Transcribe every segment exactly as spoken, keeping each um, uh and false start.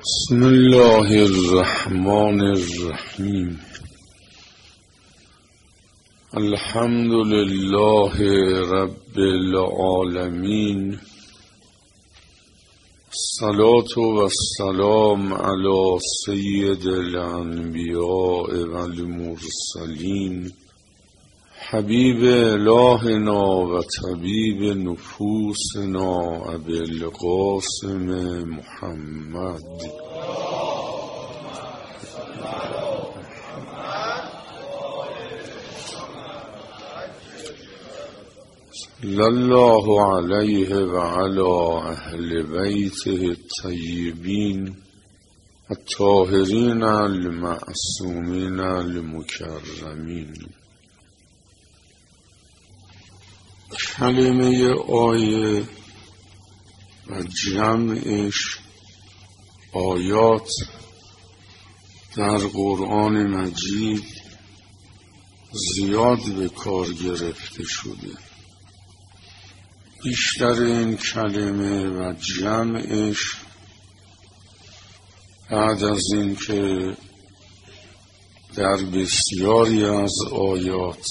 بسم الله الرحمن الرحیم. الحمد لله رب العالمین. الصلاة والسلام علی سید الانبیاء والمرسلین، حبیب الهنا و طبیب نفوسنا ابی القاسم محمد. صلی الله علیه و علی اهل بیته الطیبین الطاهرین المعصومین المکرمین. کلمه آیه و جمعش آیات در قرآن مجید زیاد به کار گرفته شده. بیشتر این کلمه و جمعش بعد از این که در بسیاری از آیات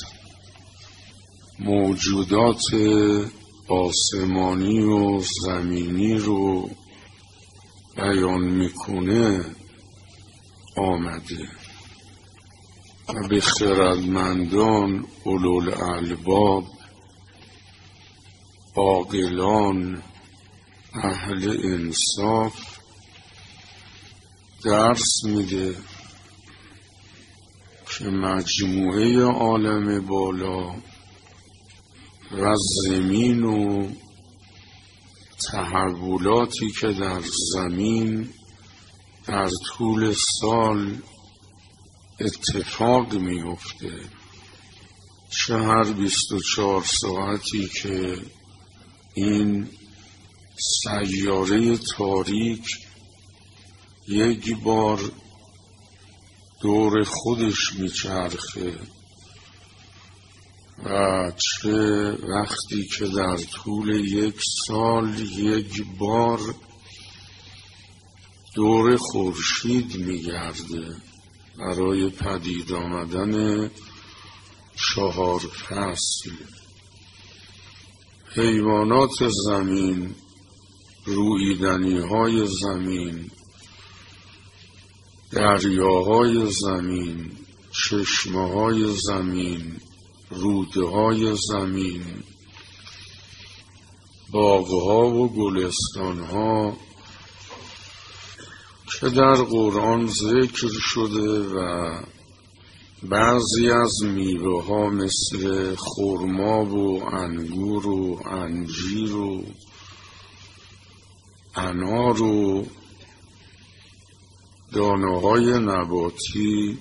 موجودات آسمانی و زمینی رو بیان میکنه آمده و به خردمندان، اولوالالباب، عاقلان، اهل انصاف درس میده که مجموعه عالم بالا و زمین و تحولاتی که در زمین در طول سال اتفاق میفته، چه هر بیست و چهار ساعتی که این سیاره تاریک یک بار دور خودش میچرخه و چه وقتی که در طول یک سال یک بار دور خورشید میگرده برای پدید آمدن چهار فصل. حیوانات زمین، رویدنی های زمین، دریاهای زمین، چشمه های زمین، رودهای زمین، باغها و گلستانها که در قرآن ذکر شده و بعضی از میوه ها مثل خرما و انگور و انجیر و انار و دانه های نباتی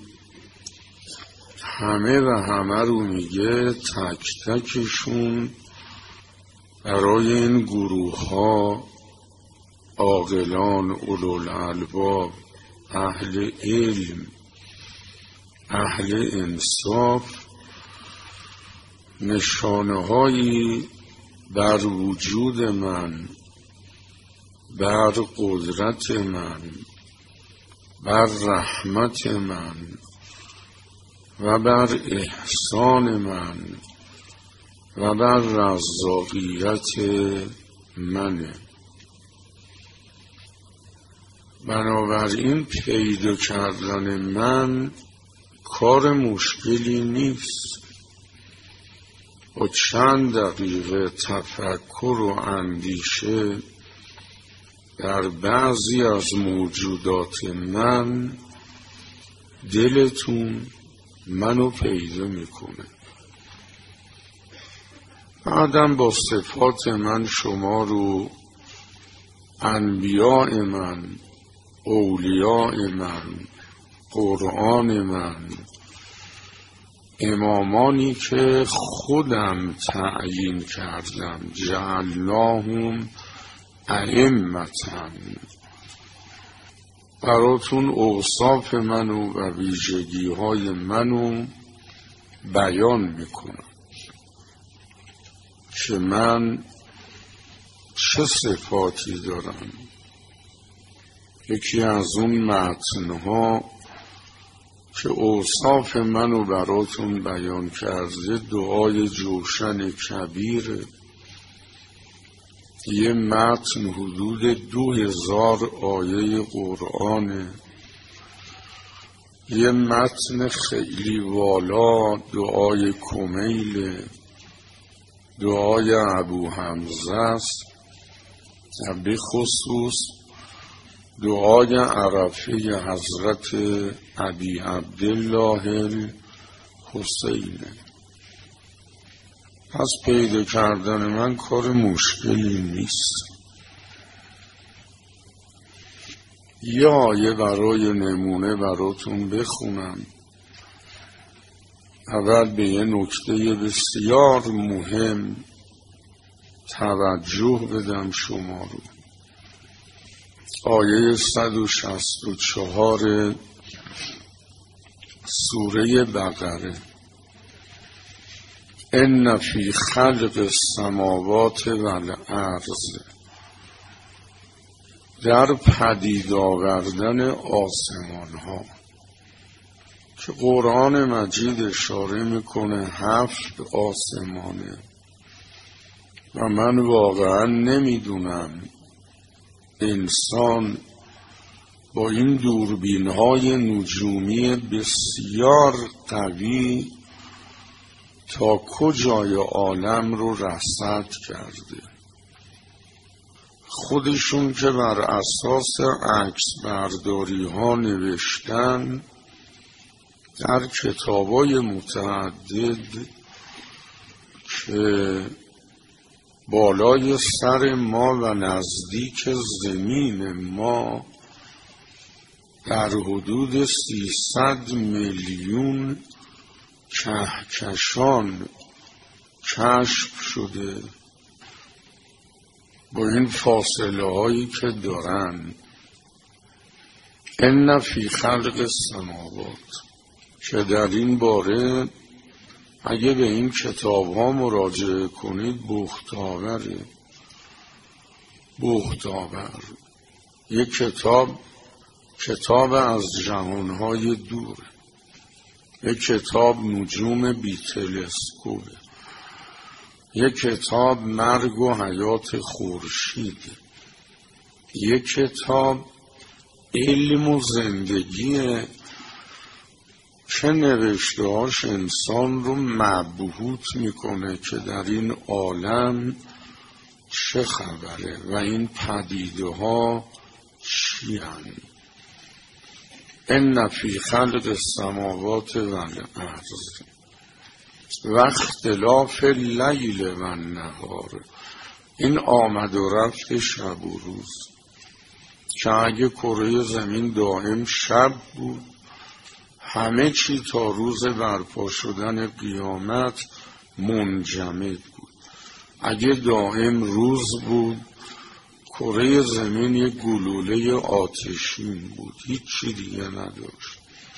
همه و همه رو میگه تک تکشون برای این گروه ها، عاقلان، اولوالالباب، اهل علم، اهل انصاف، نشانه هایی بر وجود من، بر قدرت من، بر رحمت من و بر احسان من و بر رزاقیت منه. بنابراین پیدا کردن من کار مشکلی نیست. با چند دقیقه تفکر و اندیشه در بعضی از موجودات من دلتون منو پیدا میکنه. بعدم با صفات من شما رو، انبیاء من، اولیاء من، قرآن من، امامانی که خودم تعیین کردم، جعلناهم ائمةً، براتون اوصاف منو و ویژگی های منو بیان میکنم که من چه صفاتی دارم یکی از اون متنها که اوصاف منو براتون بیان کرده دعای جوشن کبیره. یه متن حدود دو هزار آیه قرآنه. یه متن خیلی والا دعای کمیل، دعای ابو حمزه است، به خصوص دعای عرفه حضرت ابی عبدالله الحسینه. پس پیدا کردن من کار مشکلی نیست. یه آیه برای نمونه براتون بخونم. اول به یه نکته بسیار مهم توجه بدم شما رو. آیه صد و شصت و چهار سوره بقره: ان فی خلق السماوات والارض، در پدید آوردن آسمان ها، که قرآن مجید اشاره میکنه هفت آسمانه و من واقعا نمیدونم انسان با این دوربین های نجومی بسیار قوی تا کجای عالم رو رصد کرده. خودشون که بر اساس عکس برداری ها نوشتن در کتابای متعدد که بالای سر ما و نزدیک زمین ما در حدود سیصد میلیون کهکشان کشف شده. با این فاصله هایی که دارن، ان فی خلق السماوات، که در این باره اگه به این کتاب ها مراجعه کنید بختاوره. بختاور یک کتاب کتاب از جهانهای دوره، یک کتاب نجوم بی تلسکوپه، یک کتاب مرگ و حیات خورشید، یک کتاب علم و زندگی که نوشتهاش انسان رو مبهوت میکنه که در این عالم چه خبره و این پدیده ها چی هست. ان فی خلق السماوات والارض و اختلاف اللیل و النهار، این آمد و رفت شب و روز، که اگه کره زمین دائم شب بود همه چی تا روز برپا شدن قیامت منجمد بود. اگه دائم روز بود کره زمین یک گلوله آتشین بود، هیچی دیگه نداشت.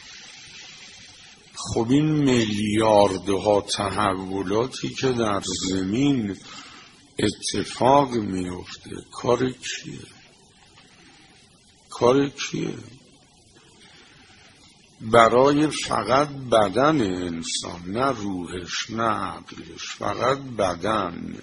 خب این میلیاردها تحولاتی که در زمین اتفاق میفته کار کیه؟ کار کیه؟ برای فقط بدن انسان، نه روحش نه عقلش، فقط بدن.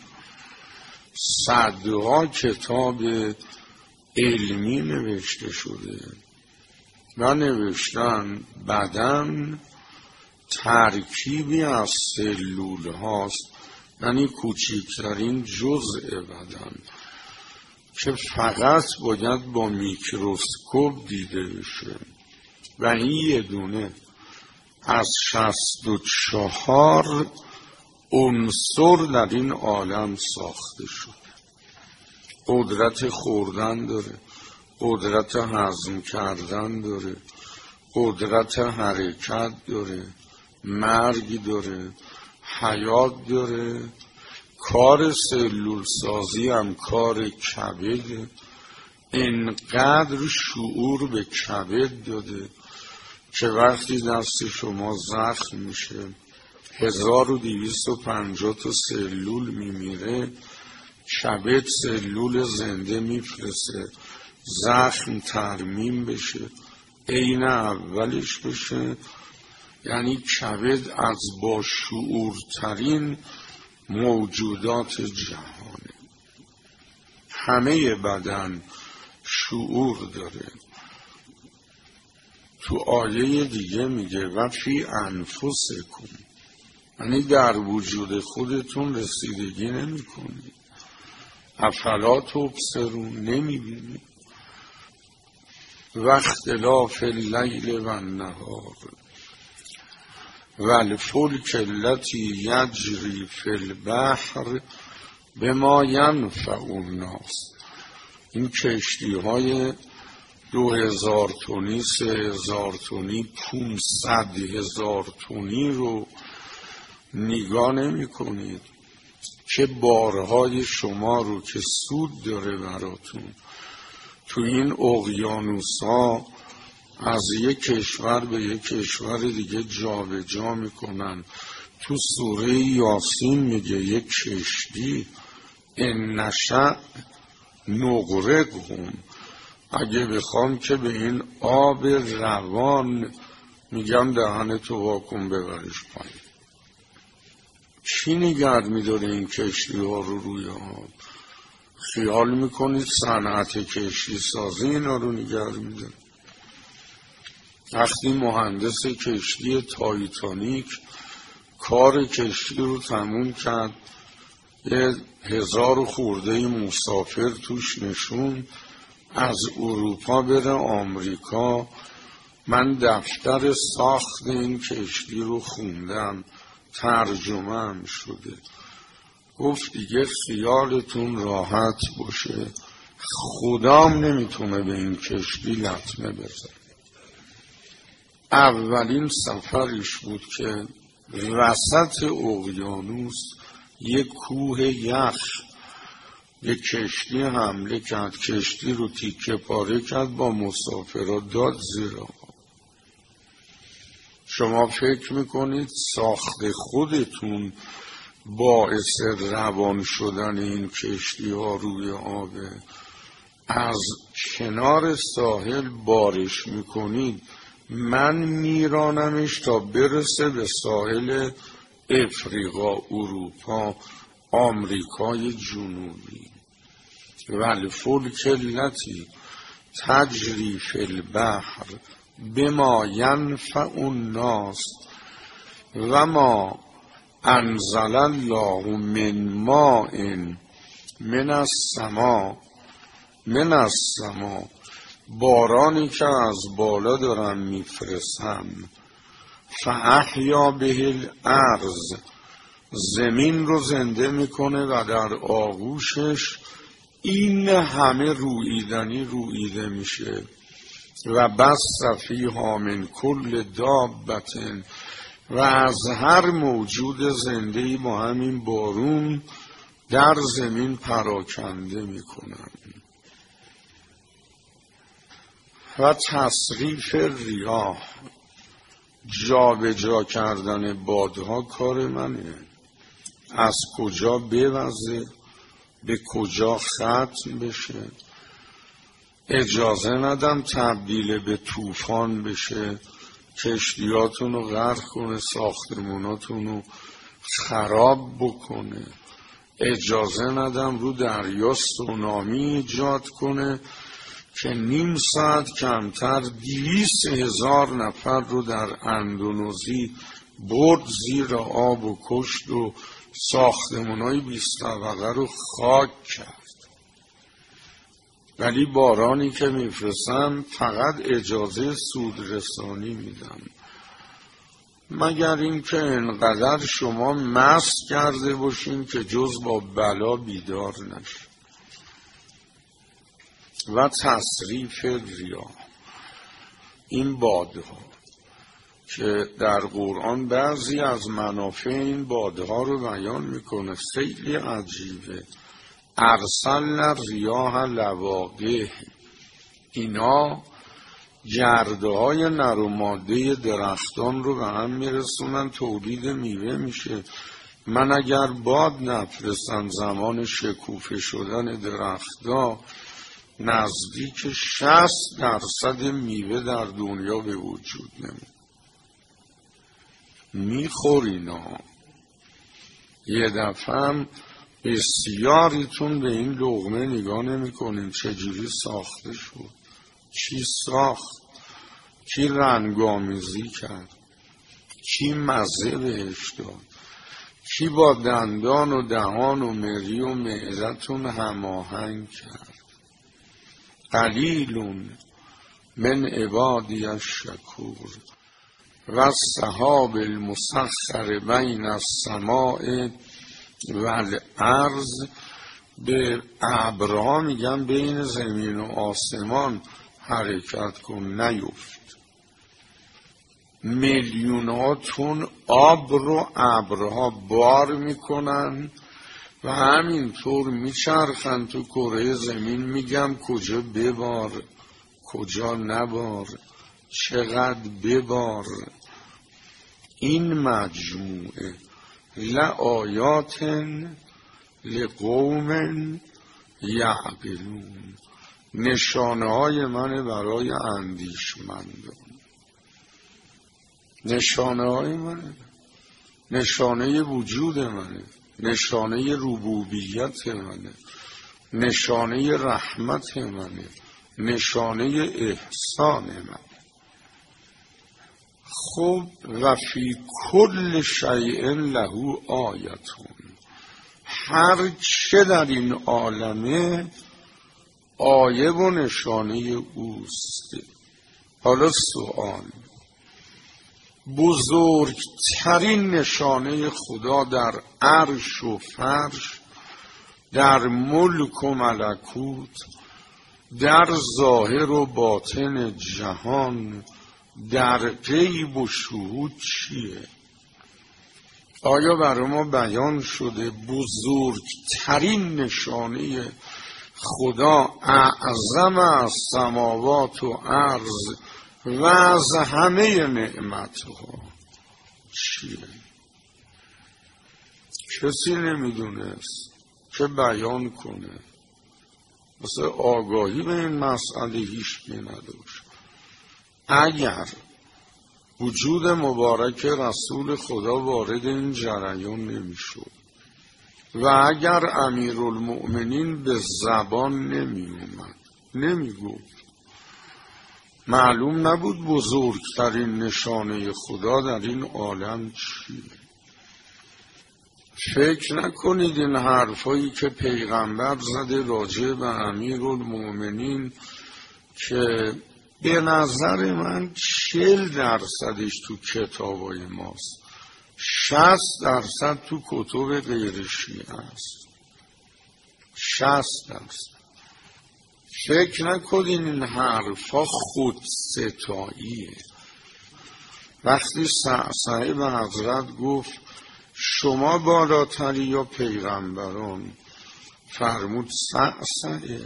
صدها کتاب علمی نوشته شده و نوشتن بدن ترکیبی از سلول هاست، یعنی کوچکترین جزء بدن که فقط باید با میکروسکوپ دیده بشه و این یه دونه از شصت و چهار عنصر در این عالم ساخته شده. قدرت خوردن داره، قدرت هضم کردن داره، قدرت حرکت داره، مرگ داره، حیات داره، کار سلول سازی هم کار کبده. اینقدر شعور به کبد داده که وقتی دست شما زخم میشه هزار و دویست و پنجاه تا سلول میمیره، کبد سلول زنده میفرسته زخم ترمیم بشه، عین اولش بشه. یعنی کبد از با شعورترین موجودات جهانه، همه بدن شعور داره. تو آیه دیگه میگه و فی انفسکم، یعنی در وجود خودتون رسیدگی نمی کنید. افلا تبصرون، نمی بینید. و اختلاف اللیل و النهار و الفلک التي یجری فی البحر بما ینفع الناس. این کشتی های دو هزار تونی، سه هزار تونی، پونصد هزار تونی رو نگاه نمی کنید که بارهای شما رو که سود داره براتون تو این اقیانوس‌ها از یک کشور به یک کشور دیگه جا به جا میکنن. تو سوره یاسین میگه یک کشتی ان نشأ نغرقهم، اگه بخوام که به این آب روان میگم دهنتو واکن ببرش پایین. چی نگرد میداره این کشتی ها رو روی آب؟ خیال میکنید صنعت کشتی سازی اینا رو نگرد میداره؟ وقتی مهندس کشتی تایتانیک کار کشتی رو تموم کرد، یه هزار خورده مسافر توش نشون، از اروپا بره آمریکا، من دفتر ساخت این کشتی رو خوندم، ترجمه هم شده. گفت دیگه خیالتون راحت باشه، خدام نمیتونه به این کشتی لطمه بزنه. اولین سفرش بود که وسط اقیانوس یک کوه یخ یک کشتی حمله کرد، کشتی رو تیکه پاره کرد، با مسافرها داد زیر آب. شما فکر میکنید ساخت خودتون باعث روان شدن این کشتی ها روی آبه؟ از کنار ساحل بارش میکنید، من میرانمش تا برسه به ساحل افریقا، اروپا، آمریکای جنوبی. والفلک التي تجری فی البحر بما ینفع الناس و ما انزل الله من ماء من السماء من السماء، بارانی که از بالا دارم میفرستم، فاحیا به الارض، زمین رو زنده میکنه و در آغوشش این همه روییدنی روییده میشه. و بث فیها من کل دابة، و از هر موجود زنده‌ای با همین بارون در زمین پراکنده میکنن. و تصریف ریاح، جا به جا کردن بادها کار منه، از کجا بوزه به کجا ختم بشه. اجازه ندم تبدیل به طوفان بشه، کشتیاتون رو غرق کنه، ساختموناتون رو خراب بکنه. اجازه ندم رو دریا سونامی ایجاد کنه که نیم ساعت کمتر دویست هزار نفر رو در اندونزی برد زیر آب و کشت و ساختمونای بیست طبقه رو خاک کرد. ولی بارانی که میفرستم فقط اجازه سودرسانی میدم، مگر اینکه انقدر شما مست کرده باشین که جز با بلا بیدار نشه. و تصریف ریاح، این بادها که در قرآن بعضی از منافع این بادها رو بیان میکنه، خیلی عجیبه. ارسلنا الریاح لواقح، اینا گرده های نر و ماده درختان رو به هم میرسونن، تولید میوه میشه. من اگر باد نفرستم زمان شکوفه شدن درختها، نزدیک شصت درصد میوه در دنیا به وجود نمیاد. میخورینا یه دفعه هم بسیاریتون به این لقمه نگاه نمی کنیم چجوری ساخته شد، کی ساخت، کی رنگامیزی کرد، کی مزه بهش داد، کی با دندان و دهان و مری و معدتون هماهنگ کرد. قلیلون من عبادی الشکور و السحاب المسخر بین السماء و الارض. به ابرها میگن بین زمین و آسمان حرکت کن نیفت. میلیون ها تن آب رو ابرها بار میکنن و همینطور میچرخن تو کره زمین. میگم کجا ببار کجا نبار، چقدر ببار. این مجموعه لآیات لقوم یعقلون، نشانه های من برای اندیشمندان. نشانه های منه، نشانه وجود منه، نشانه ربوبیت منه، نشانه رحمت منه، نشانه احسان منه. خب و فی کل شیء له آیتون، هر چه در این عالمه آیه و نشانه اوست. حالا سوال، بزرگترین نشانه خدا در عرش و فرش، در ملک و ملکوت، در ظاهر و باطن جهان، در غیب و شهود چیه؟ آیا برای ما بیان شده بزرگترین نشانه خدا اعظم از سماوات و ارض و از همه نعمتها چیه؟ کسی نمیدونست که بیان کنه، مثل آگاهی به این مسئله هیچ کی نداشت. اگر وجود مبارک رسول خدا وارد این جریان نمیشد و اگر امیرالمؤمنین به زبان نمی اومد، نمی گفت، معلوم نبود بزرگترین نشانه خدا در این عالم چیه. فکر نکنید این حرفایی که پیغمبر زده راجع به امیرالمؤمنین که به نظر من چهل درصدش تو کتابای ماست، شصت درصد تو کتب غیر شیعه است. شصت درصد. فکر نکنین این حرفا خود ستاییه. وقتی صعصعه به حضرت گفت شما بالاتری یا پیغمبران، فرمود صعصعه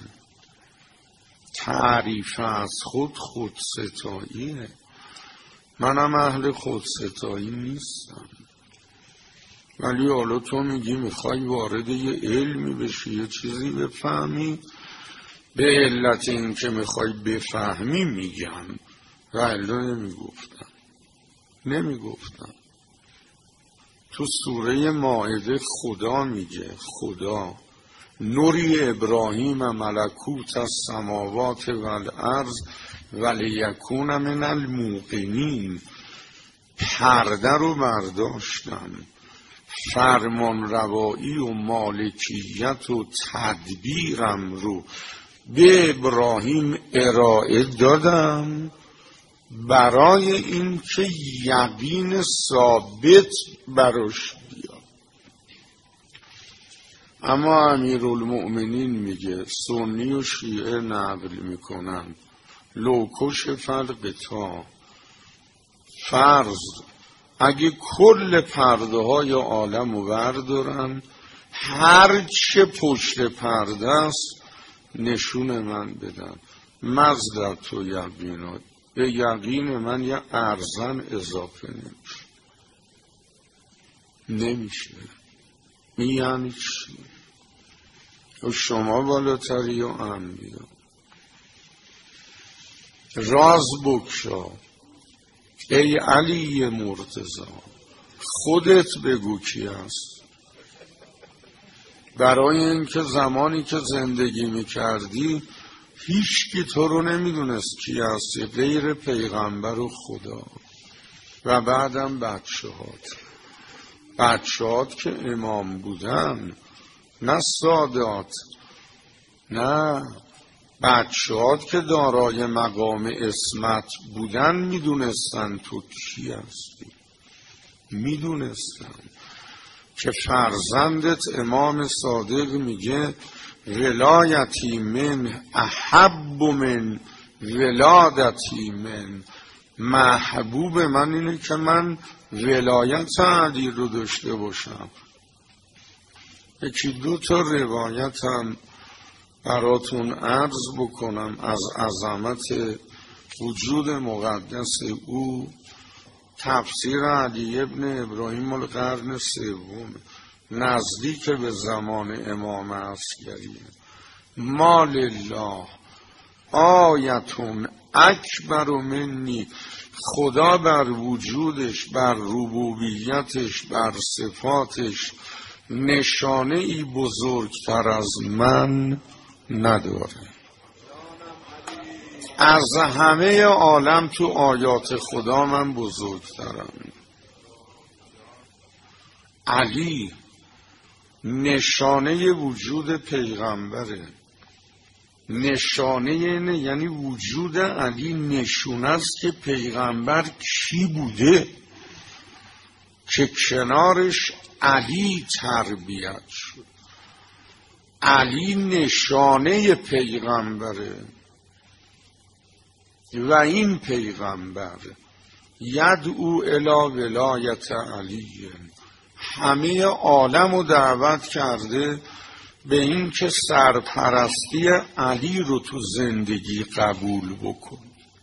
تعریف از خود خود ستاییه. منم اهل خود ستایی نیستم، ولی حالا تو میگی میخوای وارد یه علمی بشی، یه چیزی بفهمی، به علت این که میخوای بفهمی میگم، ولی نمیگفتم نمیگفتم تو سوره مائده خدا میگه، خدا نوری ابراهیم ملکوت السماوات والارض ولیکون من الموقنین. پرده رو برداشتم، فرمان روایی و مالکیت و تدبیرم رو به ابراهیم ارائه دادم برای این که یقین ثابت براش بیاد. اما امیرالمؤمنین میگه سنی و شیعه نقل میکنن لوکش فالقتا، فرض اگه کل پرده های عالم رو بردارن، هر چه پشت پرده است نشون من بدن، مزدت و یقینات، به یقین من یه ارزن اضافه نمیشه. نمیشه. این یعنی چی؟ شما بالاتری یا انبیا؟ راز بگشا ای علی مرتضی، خودت بگو کی است. برای اینکه زمانی که زندگی میکردی هیچ کی تو رو نمیدونست کی هستی غیر پیغمبر و خدا و بعدم بچه‌هات. بچه‌هات که امام بودن، نه سادات، نه بچه‌هات که دارای مقام عصمت بودن میدونستن تو کی هستی، میدونستن که فرزندت امام صادق میگه ولایتی من احب من ولادتی من، محبوب من اینه که من ولایت علی رو داشته باشم. یکی دو تا روایتم براتون عرض بکنم از عظمت وجود مقدس او. تفسیر علی ابن ابراهیم القرن سوم نزدیک به زمان امام عسکری. ما لله آیتون اکبر منی، خدا بر وجودش، بر ربوبیتش، بر صفاتش نشانه ای بزرگتر از من نداره. از همه عالم تو آیات خدا من بزرگترم. علی نشانه وجود پیغمبره. نشانه اینه، یعنی وجود علی نشونه است که پیغمبر کی بوده که کنارش علی تربیت شد. علی نشانه پیغمبره و این پیغمبر یدعو الی ولایت علی، همه عالم رو دعوت کرده به این که سرپرستی علی رو تو زندگی قبول بکن.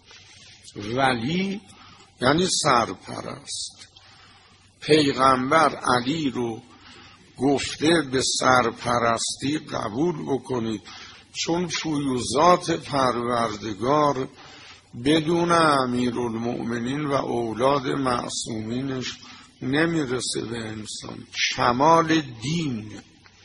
ولی یعنی سرپرست. پیغمبر علی رو گفته به سرپرستی قبول بکنید، چون فیوزات پروردگار بدون امیرالمؤمنین و اولاد معصومینش نمیرسه به انسان. کمال دین،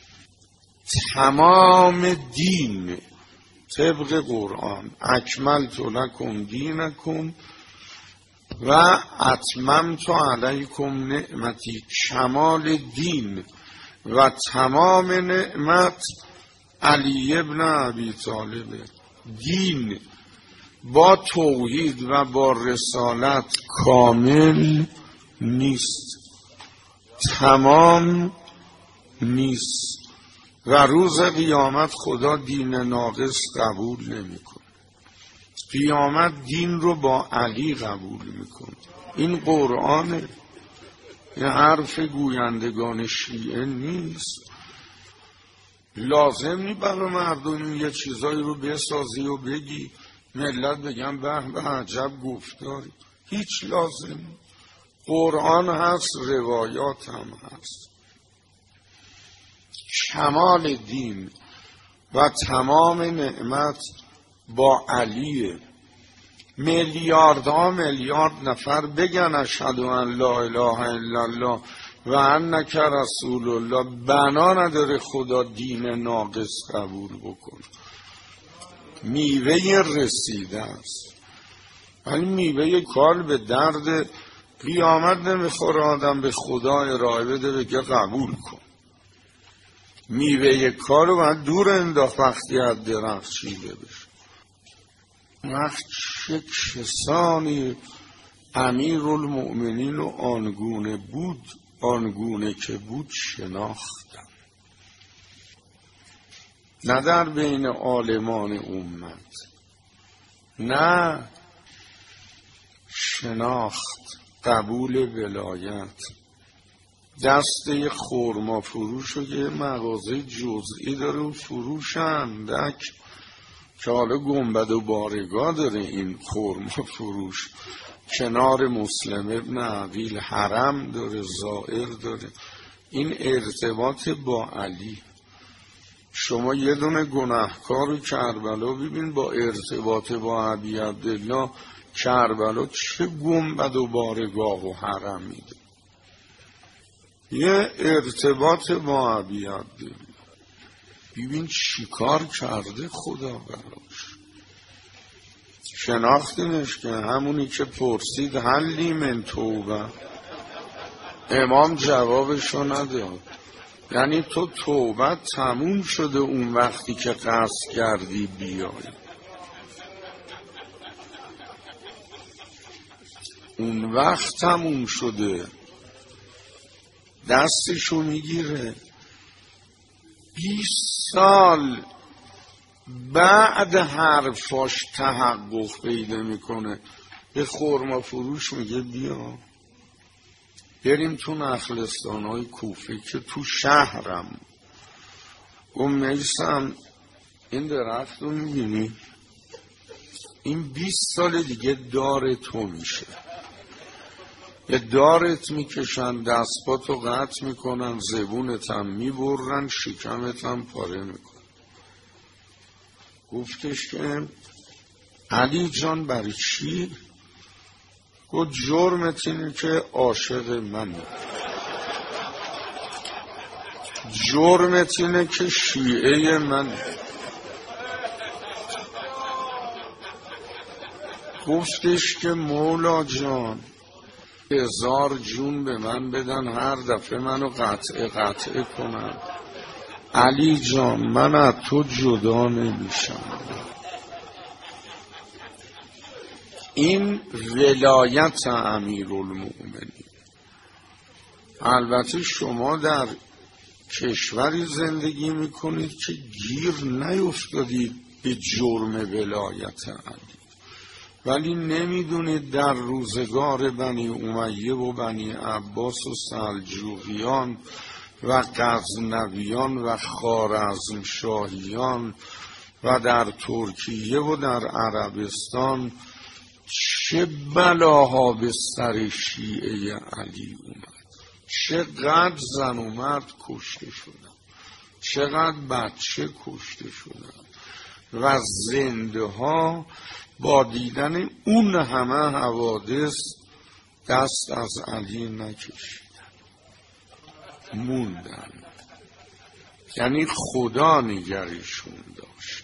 تمام دین طبق قرآن، اکملت لکم دینکم و اتممت علیکم نعمتی، کمال دین و تمام نعمت علی ابن ابی طالب. دین با توحید و با رسالت کامل نیست، تمام نیست و روز قیامت خدا دین ناقص قبول نمیکنه. قیامت دین رو با علی قبول میکنه. این قرآنه، این حرف گویندگان شیعه نیست. لازم نی برای مردم یه چیزایی رو بسازی و بگی ملت بگم به به عجب گفتاری. هیچ لازم. قرآن هست، روایات هم هست. کمال دین و تمام نعمت با علیه. میلیاردها میلیارد نفر بگن اشهد ان لا اله الا الله و انک رسول الله، بنا نداره خدا دین ناقص قبول بکنه. میوه رسیده است، ولی میوه کال به درد قیامت نمیخوره. آدم به خدا ارائه بده بگه قبول کن. میوه کال رو باید دور انداخت وقتی از درخت چیده بشه. وقت چه کسانی امیرالمؤمنین و آنگونه بود، آنگونه که بود شناختم، نه در بین عالمان امت، نه شناخت، قبول ولایت. دسته خورما فروش و یه مغازه جزئی داره و فروشندک که حالا گنبد و بارگاه داره. این خورما فروش کنار مسلم ابن عقیل حرم داره، زائر داره. این ارتباط با علی. شما یه دونه گناهکار کربلا ببین با ارتباط با ابی عبدالله کربلا چه گنبد و بارگاه و حرم میده. یه ارتباط با ابی عبدالله ببین چیکار کرده خدا براش. شناختینش که همونی که پرسید حلی من توبه، امام جوابشو نداد. یعنی تو توبه تموم شده اون وقتی که قصد کردی بیای، اون وقت تموم شده. دستشو میگیره بیست سال بعد حرفاش تحقق پیدا میکنه، به خرما فروش میگه بیا بریم تو نخلستانهای کوفه که تو شهرم. گم میسم این درخت رو میبینی؟ این بیست سال دیگه دار تو میشه. یه دارت میکشن، دستپاتو قطع میکنن، زبونت هم میبرن، شکمت هم پاره میکنن. گفتش که علی جان برای چی؟ گفت جرمت اینه که عاشق منی، جرمت اینه که شیعه منی. گفتش که مولا جان هزار جون به من بدن هر دفعه منو قطعه قطعه کنن. علی جان من از تو جدا نمیشم. این ولایت امیرالمؤمنین. البته شما در کشوری زندگی میکنید که گیر نیفتادید به جرم ولایت علی، ولی نمیدونید در روزگار بنی امیه و بنی عباس و سلجوقیان و غزنویان و خوارزمشاهیان و در ترکیه و در عربستان چه بلاها به سر شیعه علی اومد. چقدر زن و مرد کشته شدن، چقدر بچه کشته شدن و زنده ها با دیدن اون همه حوادث دست از علی نکشیدن، موندن. یعنی خدا نگریشون داشت.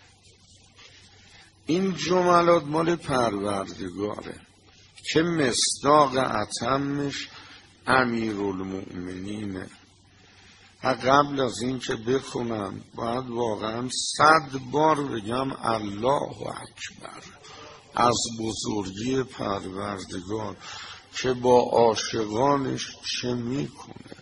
این جملات مال پروردگاره که مصداق اتمش امیرالمؤمنینه. قبل از این که بخونم باید واقعا صد بار بگم الله اکبر از بزرگی پروردگار که با عاشقانش چه میکنه.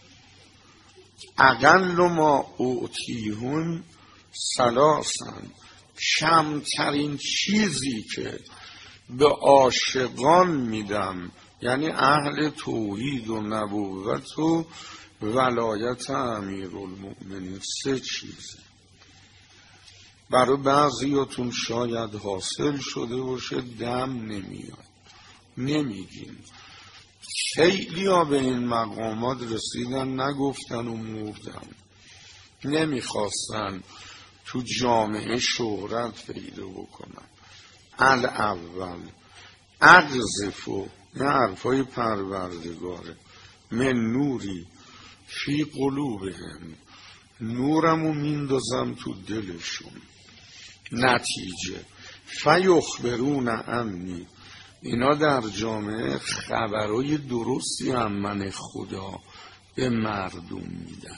اقل ما اوتیهون سلاسن، کمترین چیزی که به عاشقان میدم یعنی اهل توحید و نبوت و ولایت امیرالمؤمنین، سه چیزه. برای بعضیاتون شاید حاصل شده باشه، دم نمیاد، نمیگیم. خیلی ها به این مقامات رسیدن نگفتن و مردن، نمیخواستن تو جامعه شهرت پیدا بکنن. الاول اقذفو، نه حرفای پروردگاره، من نوری فی قلوبهم، نورمو میندازم تو دلشون. نتیجه فیخبرون عنی، اینا در جامعه خبرای درستی هم من خدا به مردم میدن.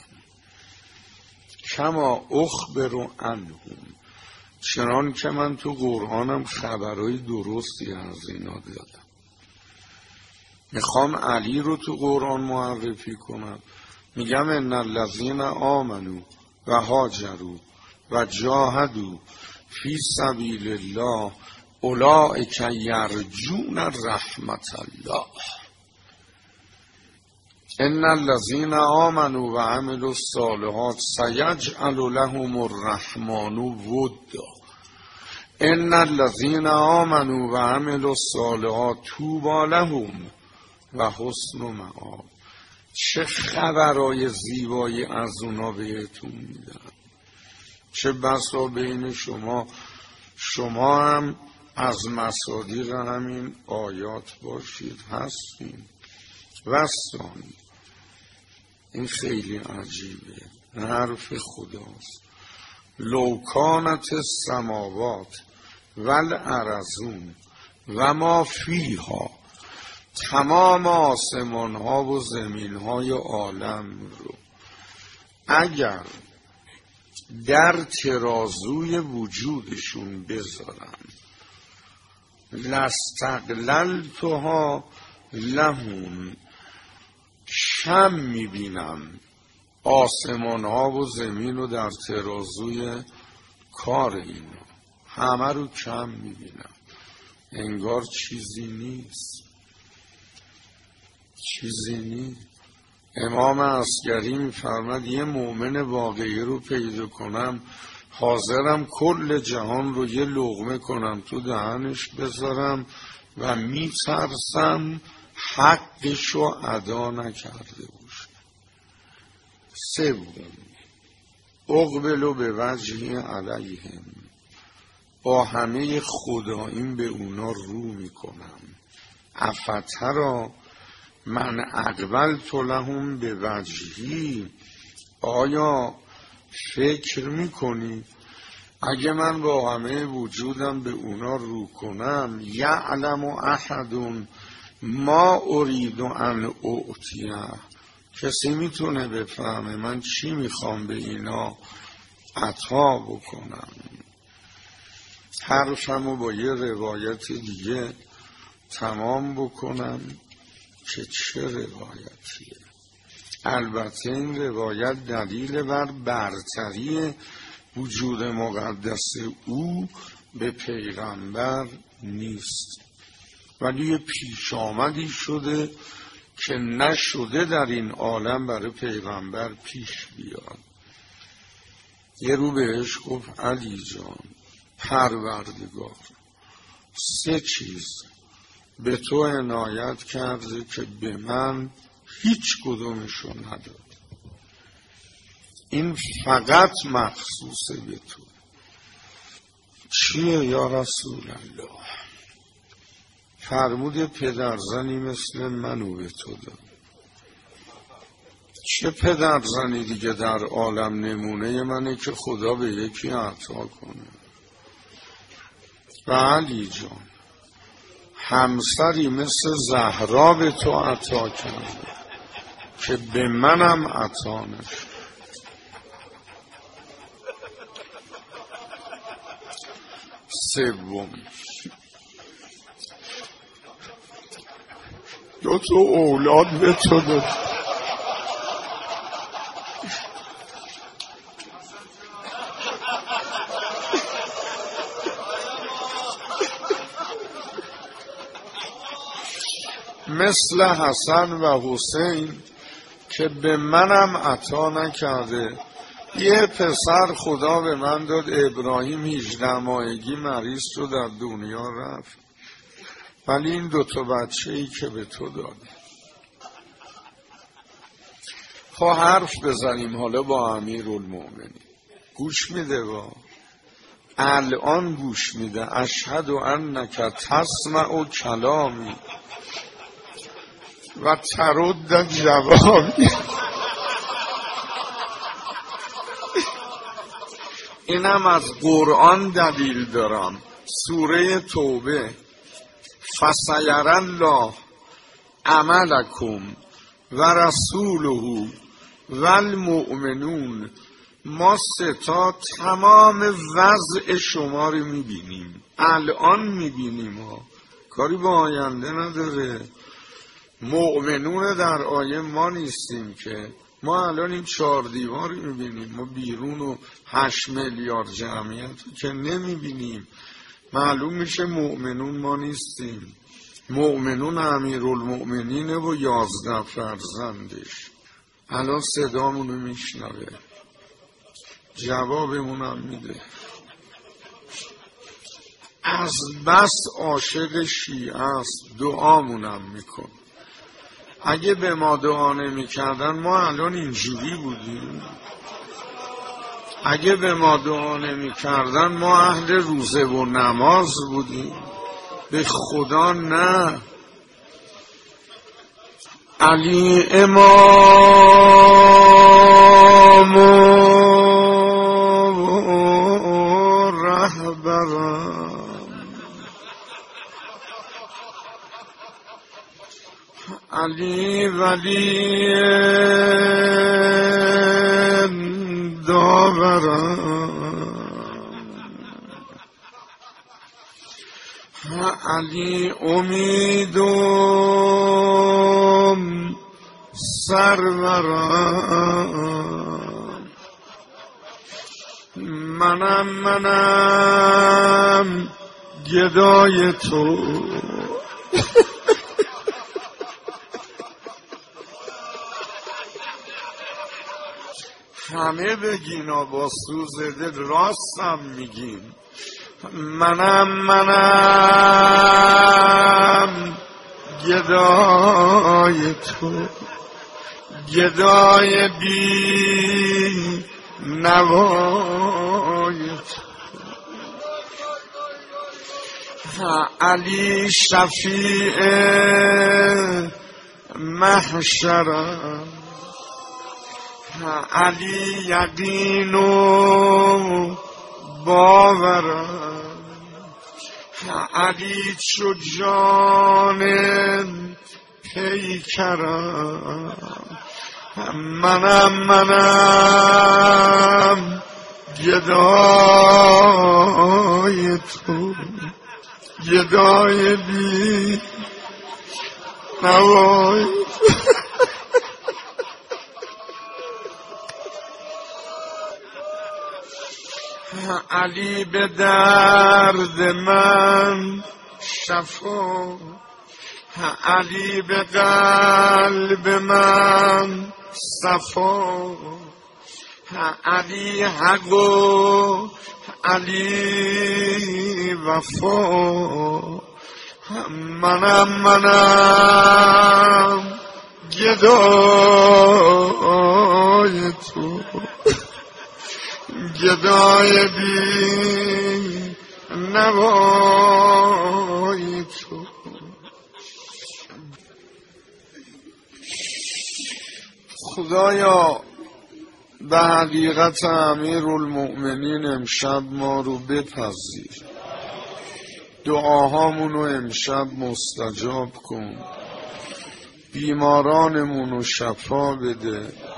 کما اخبروا عنهم، چنان که من تو قرآنم خبرای درستی از اینا دادم. میخوام علی رو تو قرآن معرفی کنم، میگم ان الذین آمنوا و هاجروا و جاهدوا فی سبیل الله اولئک یرجون رحمت الله. ان الذین آمنوا و عملوا الصالحات سیجعل لهم الرحمن ودا. ان الذین آمنوا و عملوا الصالحات طوبی لهم و حسن مآب. چه خبرای زیبایی از اونا بهتون میدن. چه بسا بین شما شما هم از مصادیق همین آیات باشید، هستیم. وستانی، این خیلی عجیبه، حرف خداست. لوکانت السماوات والارضون و ما فیها، تمام آسمان ها و زمین های عالم رو اگر در ترازوی وجودشون بذارن، لستقللتها لهم، کم میبینم آسمان ها و زمین رو در ترازوی کار اینا، همه رو کم میبینم، انگار چیزی نیست، چیزی نیست. امام عسکری میفرماد یه مؤمن واقعی رو پیدا کنم حاضرم کل جهان رو یه لقمه کنم تو دهنش بذارم و میترسم حقش رو ادا نکرده باشه. سوم، اقبلو به وجهی علیهم، با همه خداییم به اونا رو میکنم. افترا من اقبلت لهم به وجهی، آیا فکر میکنی اگه من با همه وجودم به اونا رو کنم، یعلم احد ما ارید ان اعطیه، کسی میتونه بفهمه من چی میخوام به اینا عطا بکنم؟ حرفمو با یه روایت دیگه تمام بکنم که چه روایتیه. البته این روایت دلیل بر برتری وجود مقدس او به پیغمبر نیست، ولی یه پیش آمدی شده که نشده در این عالم برای پیغمبر پیش بیاد. یه رو بهش گفت علی جان پروردگار سه چیز به تو عنایت کرده که به من هیچ کدومشو نداد، این فقط مخصوص به تو. چیه یا رسول الله؟ فرمود پدرزنی مثل منو به تو داد. چه پدرزنی دیگه در عالم نمونه منه که خدا به یکی عطا کنه؟ و علی جان همسری مثل زهرا به تو عطا کرده که به منم عطا نشد. سوم، دو تا اولاد به تو داد، مثل حسن و حسین که به منم عطا نکرده. یه پسر خدا به من داد، ابراهیم هجده ماهگی مریض رو در دنیا رفت، ولی این دوتا بچه ای که به تو داده. خب حرف بزنیم حالا با امیرالمومنین. گوش میده؟ با الان گوش میده. اشهد انک تسمع کلامی و ترد جوابی. اینم از قرآن دلیل دارم. سوره توبه، فسیر الله عملکم و رسوله و المؤمنون. ما ستا تمام وضع شما رو میبینیم، الان میبینیم ها، کاری با آینده نداره. مؤمنون در آیه ما نیستیم که، ما الان این چهار دیواری میبینیم، ما بیرون و هشت میلیارد جمعیت که نمیبینیم. معلوم میشه مؤمنون ما نیستیم. مؤمنون امیرالمؤمنینه و یازده فرزندش. الان صدامونو میشنوه، جوابمونم میده. از بس عاشق شیعه است دعامونم میکن. اگه به ما دعا نمی کردن ما الان اینجوری بودیم. اگه به ما دعا نمی کردن ما اهل روزه و نماز بودیم؟ به خدا نه. علی امام و رهبرم، علی ولی داورم، علی امیدم سرورم، منم منم گدای تو. همه بگین با سوز دل راستم میگین. منم منم گدای تو، گدای بی نوای تو، علی شفیع محشرم، علی یقین و باورم، علی چو جان پیکرم، منم منم گدای تو، گدای بی نوای. علی به درد من شفا، علی به قلب من صفا، علی حق و علی وفا، منم منم گدای تو، گدای بی نوای تو. خدایا به حقیقت امیرالمؤمنین امشب ما رو بپذیر، دعاهامونو امشب مستجاب کن، بیمارانمونو شفا بده،